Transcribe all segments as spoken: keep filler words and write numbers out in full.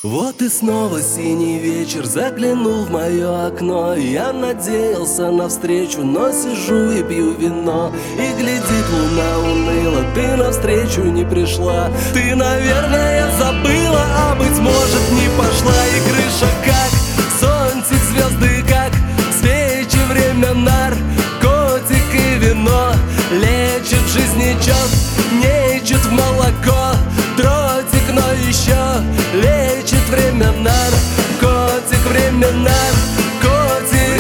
Вот и снова синий вечер заглянул в мое окно. Я надеялся на встречу, но сижу и пью вино. И глядит луна уныло, ты навстречу не пришла. Ты, наверное, забыла, а быть может не пошла. И крыша как зонтик, звезды как свечи, время наркотик и вино. Лечит жизнечет, нечет в молоко. Дротик, но еще лечит время наркотик, время наркотик,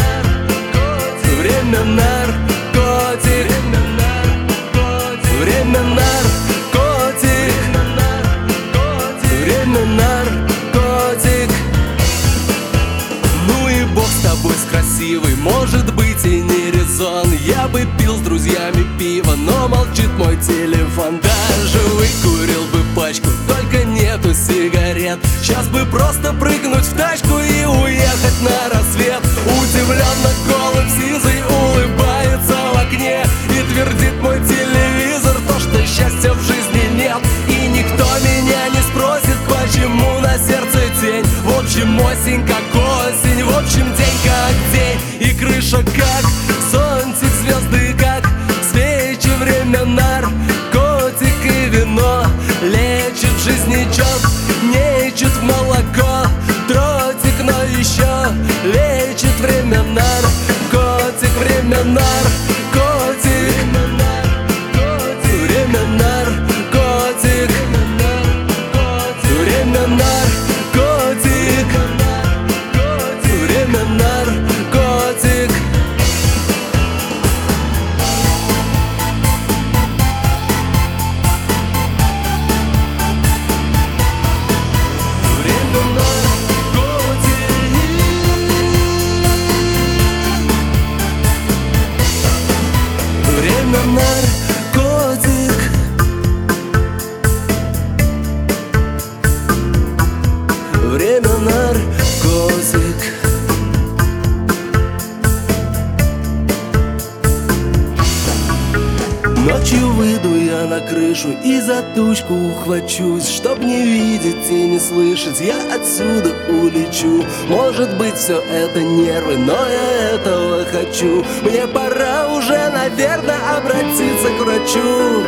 время наркотик, время наркотик, время наркотик. Ну и бог с тобой, с красивой, может быть и не резон. Я бы пил с друзьями пиво, но молчит мой телефон. Даже выкурил бы пачку, только нету сигарет. Сейчас бы просто прыгнуть в тачку и уехать на рассвет. Удивленно голым сизый улыбается в окне и твердит мой телевизор то, что счастья в жизни нет. И никто меня не спросит, почему на сердце тень. В общем, осень как осень, в общем, день как день. И крыша как зонтик, звезды как свечи, время наркотик и вино. Лечит жизнечет, нечет в молоко. Дротик, но еще лечит время наркотик, время наркотик, время наркотик, время наркотик, время наркотик. Время наркотик. Время наркотик. Ночью выйду я на крышу и за тучку ухвачусь. Чтоб не видеть и не слышать, я отсюда улечу. Может быть, все это нервы, но я этого хочу. Мне пора уже, наверное, обратиться к врачу.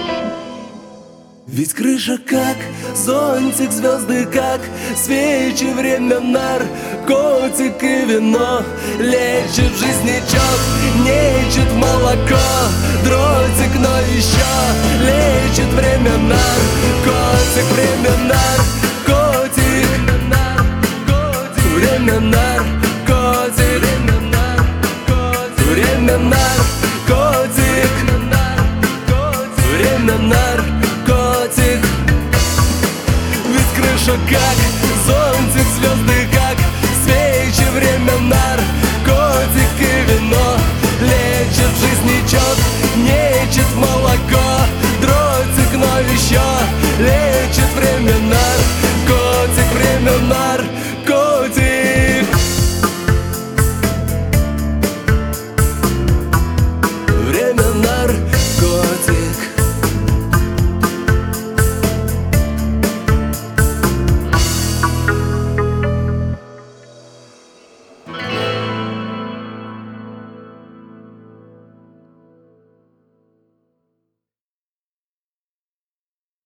Ведь крыша как зонтик, звезды как свечи, время наркотик и вино. Лечит жизнечет, нечет в молоко. Дротик, но еще лечит время наркотик, время наркотик, время наркотик, время наркотик, время наркотик. Ведь крыша как зонтик, звезды как свечи, время наркотик и вино. Лечит жизнечет, нечет в молоко. Дротик, но еще лечит время наркотик.